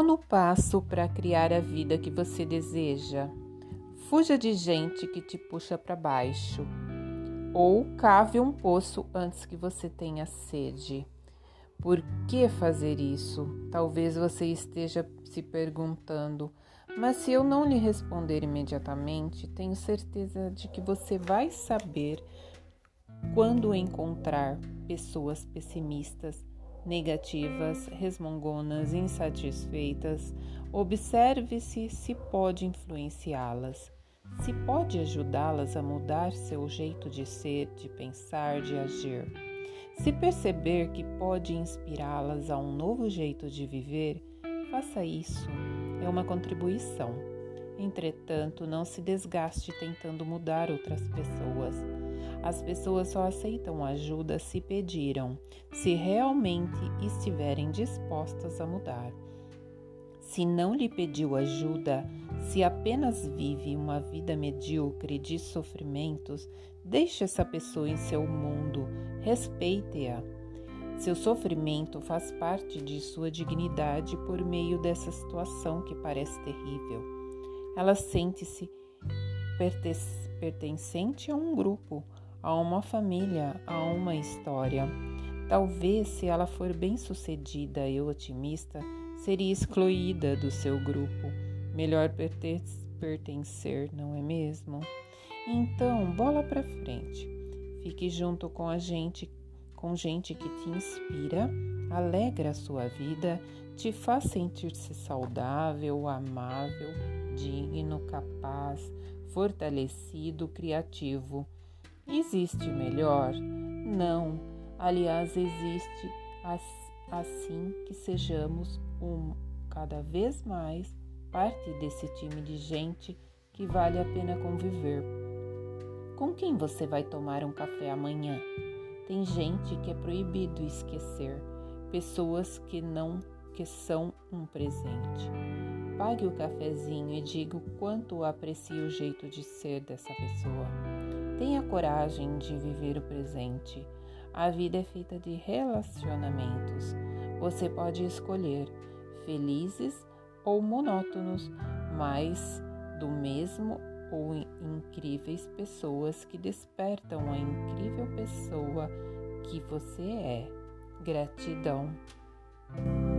Nono passo para criar a vida que você deseja. Fuja de gente que te puxa para baixo. Ou cave um poço antes que você tenha sede. Por que fazer isso? Talvez você esteja se perguntando, mas se eu não lhe responder imediatamente, tenho certeza de que você vai saber quando encontrar pessoas pessimistas, negativas, resmungonas, insatisfeitas. Observe-se se pode influenciá-las, se pode ajudá-las a mudar seu jeito de ser, de pensar, de agir. Se perceber que pode inspirá-las a um novo jeito de viver, faça isso. É uma contribuição. Entretanto, não se desgaste tentando mudar outras pessoas. As pessoas só aceitam ajuda se pediram, se realmente estiverem dispostas a mudar. Se não lhe pediu ajuda, se apenas vive uma vida medíocre de sofrimentos, deixe essa pessoa em seu mundo, respeite-a. Seu sofrimento faz parte de sua dignidade por meio dessa situação que parece terrível. Ela sente-se pertencente a um grupo, a uma família, a uma história. Talvez, se ela for bem-sucedida e otimista, seria excluída do seu grupo. Melhor pertencer, não é mesmo? Então, bola para frente. Fique junto com gente que te inspira, alegra a sua vida, te faz sentir-se saudável, amável, digno, capaz, fortalecido, criativo. Existe melhor? Não. Aliás, existe assim que sejamos cada vez mais parte desse time de gente que vale a pena conviver. Com quem você vai tomar um café amanhã? Tem gente que é proibido esquecer, pessoas que são um presente. Pague o cafezinho e diga o quanto aprecia o jeito de ser dessa pessoa. Tenha coragem de viver o presente. A vida é feita de relacionamentos. Você pode escolher felizes ou monótonos, mas do mesmo ou incríveis pessoas que despertam a incrível pessoa que você é. Gratidão.